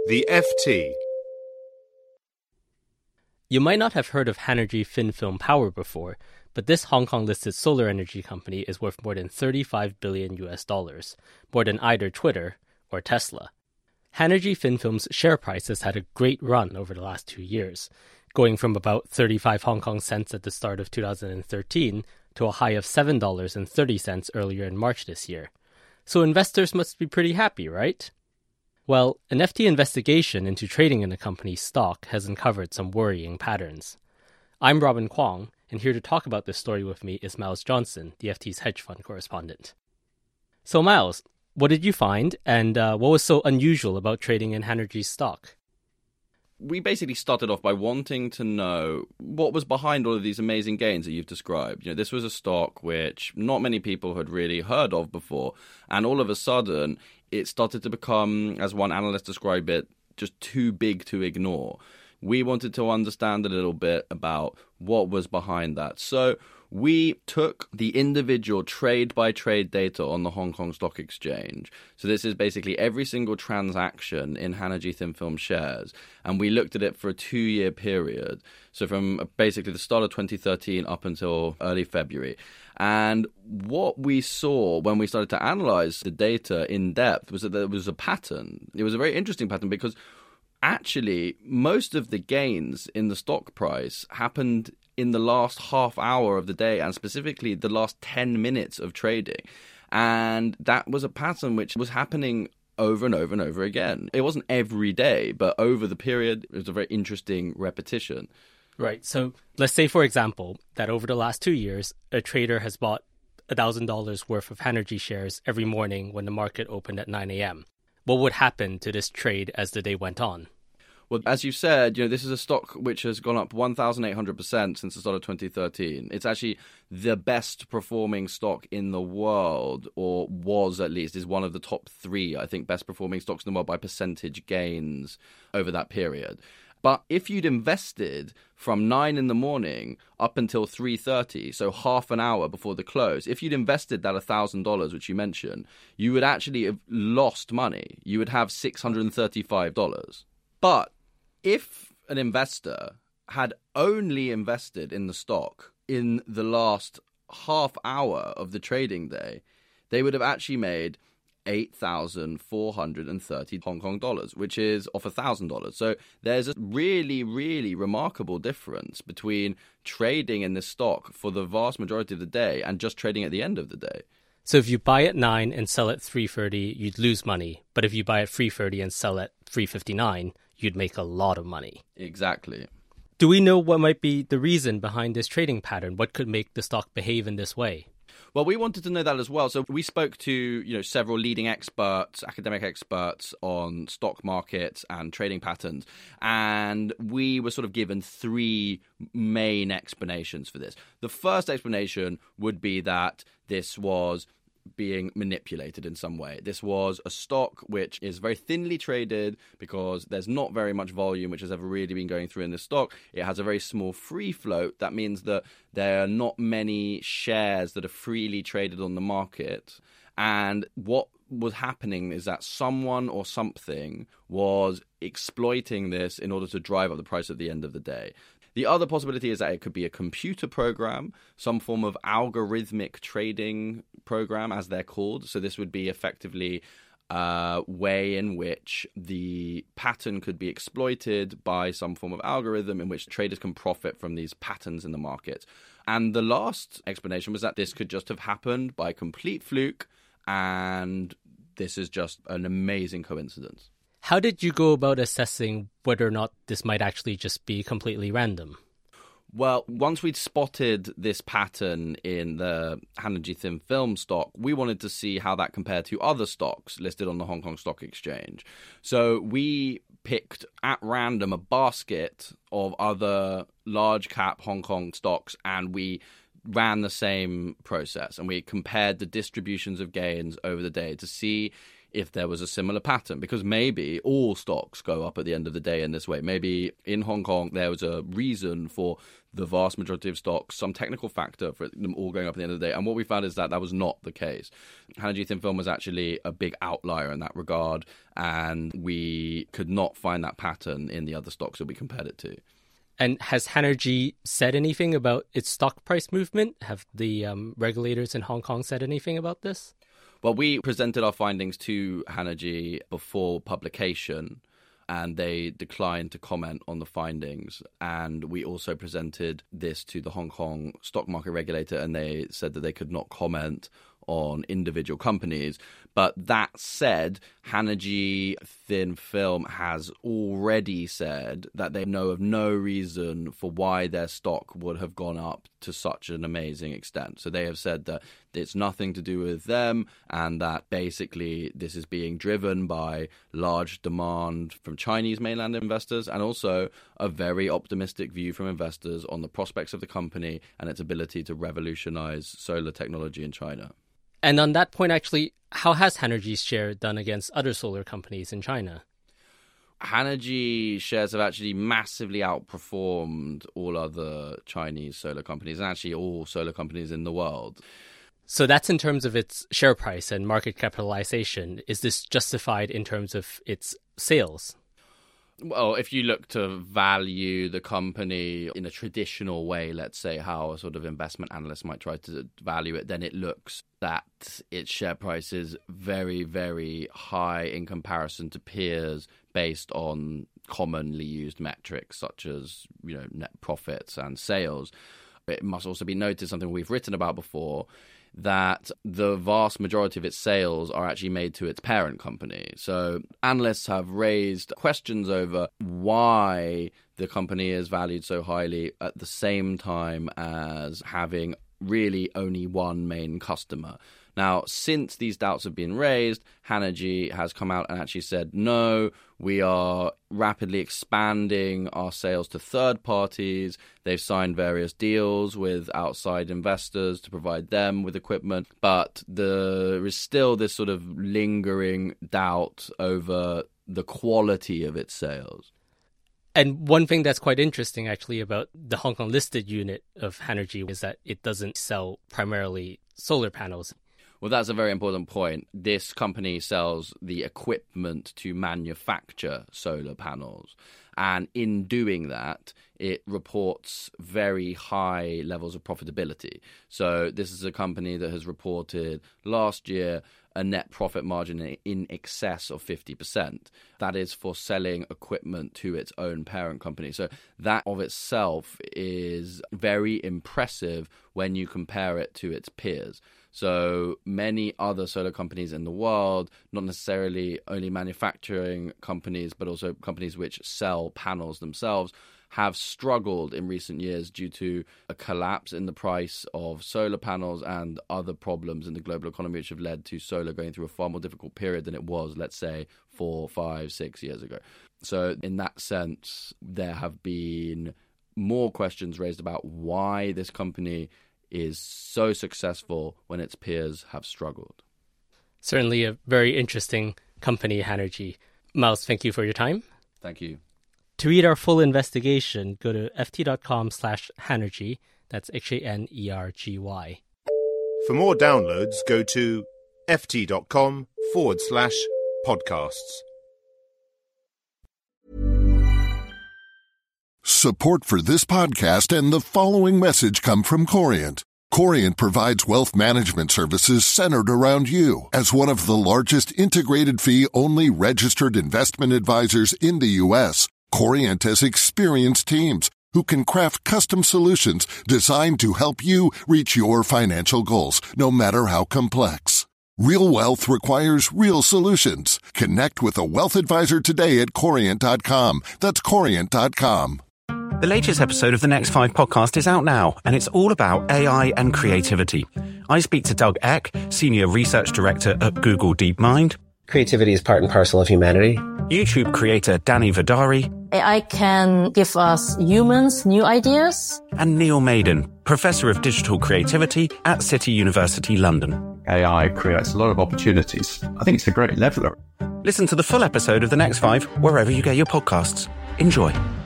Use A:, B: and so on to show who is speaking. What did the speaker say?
A: The FT.
B: You might not have heard of Hanergy FinFilm Power before, but this Hong Kong-listed solar energy company is worth more than $35 billion US, more than either Twitter or Tesla. Hanergy FinFilm's share price has had a great run over the last 2 years, going from about 35 Hong Kong cents at the start of 2013 to a high of $7.30 earlier in March this year. So investors must be pretty happy, right? Well, an FT investigation into trading in the company's stock has uncovered some worrying patterns. I'm Robin Kwong, and here to talk about this story with me is Miles Johnson, the FT's hedge fund correspondent. So Miles, what did you find, and what was so unusual about trading in Hanergy's stock?
C: We basically started off by wanting to know what was behind all of these amazing gains that you've described. This was a stock which not many people had really heard of before, and all of a sudden it started to become, as one analyst described it, just too big to ignore. We wanted to understand a little bit about what was behind that. So we took the individual trade-by-trade data on the Hong Kong Stock Exchange. So this is basically every single transaction in Hanergy ThinFilm shares, and we looked at it for a 2-year period. So from basically the start of 2013 up until early February. And what we saw when we started to analyze the data in depth was that there was a pattern. It was a very interesting pattern because actually most of the gains in the stock price happened in the last half hour of the day, and specifically the last 10 minutes of trading. And that was a pattern which was happening over and over and over again. It wasn't every day, but over the period, it was a very interesting repetition.
B: Right. So let's say, for example, that over the last 2 years, a trader has bought $1,000 worth of Hanergy shares every morning when the market opened at 9 a.m. What would happen to this trade as the day went on?
C: Well, as you said, this is a stock which has gone up 1,800% since the start of 2013. It's actually the best performing stock in the world, or was at least, is one of the top 3, I think, best performing stocks in the world by percentage gains over that period. But if you'd invested from 9 in the morning up until 3:30, so half an hour before the close, if you'd invested that $1,000, which you mentioned, you would actually have lost money. You would have $635. But if an investor had only invested in the stock in the last half hour of the trading day, they would have actually made 8,430 Hong Kong dollars, which is off $1,000. So there's a really, really remarkable difference between trading in this stock for the vast majority of the day and just trading at the end of the day.
B: So if you buy at 9 and sell at 3:30, you'd lose money. But if you buy at 3:30 and sell at 3:59, you'd make a lot of money.
C: Exactly.
B: Do we know what might be the reason behind this trading pattern? What could make the stock behave in this way?
C: Well, we wanted to know that as well. So we spoke to, several leading experts, academic experts on stock markets and trading patterns. And we were sort of given 3 main explanations for this. The first explanation would be that this was being manipulated in some way. This was a stock which is very thinly traded because there's not very much volume which has ever really been going through in this stock. It has a very small free float. That means that there are not many shares that are freely traded on the market. And what was happening is that someone or something was exploiting this in order to drive up the price at the end of the day. The other possibility is that it could be a computer program, some form of algorithmic trading program, as they're called. So this would be effectively a way in which the pattern could be exploited by some form of algorithm in which traders can profit from these patterns in the market. And the last explanation was that this could just have happened by complete fluke, and this is just an amazing coincidence.
B: How did you go about assessing whether or not this might actually just be completely random?
C: Well, once we'd spotted this pattern in the Hanergy ThinFilm stock, we wanted to see how that compared to other stocks listed on the Hong Kong Stock Exchange. So we picked at random a basket of other large cap Hong Kong stocks, and we ran the same process, and we compared the distributions of gains over the day to see if there was a similar pattern, because maybe all stocks go up at the end of the day in this way. Maybe in Hong Kong there was a reason for the vast majority of stocks, some technical factor for them all going up at the end of the day. And what we found is that was not the case. Hanergy Thin Film was actually a big outlier in that regard, and we could not find that pattern in the other stocks that we compared it to.
B: And has Hanergy said anything about its stock price movement? Have the regulators in Hong Kong said anything about this?
C: Well, we presented our findings to Hanergy before publication, and they declined to comment on the findings. And we also presented this to the Hong Kong stock market regulator, and they said that they could not comment on individual companies. But that said, Hanergy Thin Film has already said that they know of no reason for why their stock would have gone up to such an amazing extent. So they have said that it's nothing to do with them, and that basically this is being driven by large demand from Chinese mainland investors, and also a very optimistic view from investors on the prospects of the company and its ability to revolutionize solar technology in China.
B: And on that point, actually, how has Hanergy's share done against other solar companies in China?
C: Hanergy shares have actually massively outperformed all other Chinese solar companies, and actually all solar companies in the world.
B: So that's in terms of its share price and market capitalization. Is this justified in terms of its sales?
C: Well, if you look to value the company in a traditional way, let's say how a sort of investment analyst might try to value it, then it looks that its share price is very, very high in comparison to peers based on commonly used metrics such as, net profits and sales. It must also be noted, something we've written about before, that the vast majority of its sales are actually made to its parent company. So analysts have raised questions over why the company is valued so highly at the same time as having really only one main customer. Now, since these doubts have been raised, Hanergy has come out and actually said, no, we are rapidly expanding our sales to third parties. They've signed various deals with outside investors to provide them with equipment. But there is still this sort of lingering doubt over the quality of its sales.
B: And one thing that's quite interesting, actually, about the Hong Kong listed unit of Hanergy is that it doesn't sell primarily solar panels.
C: Well, that's a very important point. This company sells the equipment to manufacture solar panels. And in doing that, it reports very high levels of profitability. So this is a company that has reported last year a net profit margin in excess of 50%. That is for selling equipment to its own parent company. So that of itself is very impressive when you compare it to its peers. So many other solar companies in the world, not necessarily only manufacturing companies, but also companies which sell panels themselves, have struggled in recent years due to a collapse in the price of solar panels and other problems in the global economy, which have led to solar going through a far more difficult period than it was, let's say, 4, 5, 6 years ago. So in that sense, there have been more questions raised about why this company is so successful when its peers have struggled.
B: Certainly a very interesting company, Hanergy. Miles, thank you for your time.
C: Thank you.
B: To read our full investigation, go to ft.com/Hanergy. That's HANERGY.
A: For more downloads, go to ft.com/podcasts.
D: Support for this podcast and the following message come from Corient. Corient provides wealth management services centered around you. As one of the largest integrated fee-only registered investment advisors in the U.S., Corient has experienced teams who can craft custom solutions designed to help you reach your financial goals, no matter how complex. Real wealth requires real solutions. Connect with a wealth advisor today at Corient.com. That's Corient.com.
E: The latest episode of the Next 5 podcast is out now, and it's all about AI and creativity. I speak to Doug Eck, Senior Research Director at Google DeepMind.
F: Creativity is part and parcel of humanity.
E: YouTube creator Danny Vidari.
G: AI can give us humans new ideas.
E: And Neil Maiden, Professor of Digital Creativity at City University London.
H: AI creates a lot of opportunities. I think it's a great leveler.
E: Listen to the full episode of The Next 5 wherever you get your podcasts. Enjoy.